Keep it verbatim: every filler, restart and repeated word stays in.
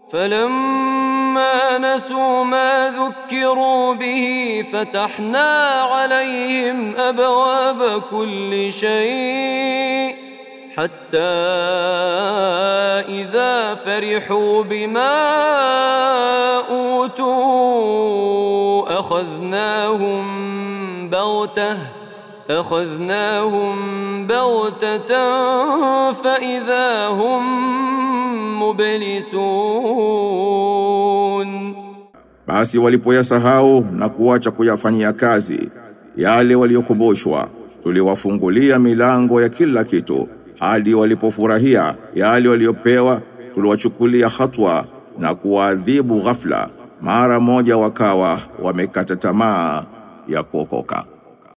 فلما نسوا ما ذكروا به فتحنا عليهم أبواب كل شيء حتى إذا فرحوا بما أوتوا أخذناهم بغتة أخذناهم بغتة فإذا هم مبلسون. Basi walipoyasahau na kuacha kuyafanyia kazi yale waliokumbushwa, tuliwafungulia milango ya kila kitu hadi walipofurahia yale waliopewa, tuliwachukulia hatua na kuwaadhibu ghafla, mara moja wakawa wamekata tamaa ya kuokoka.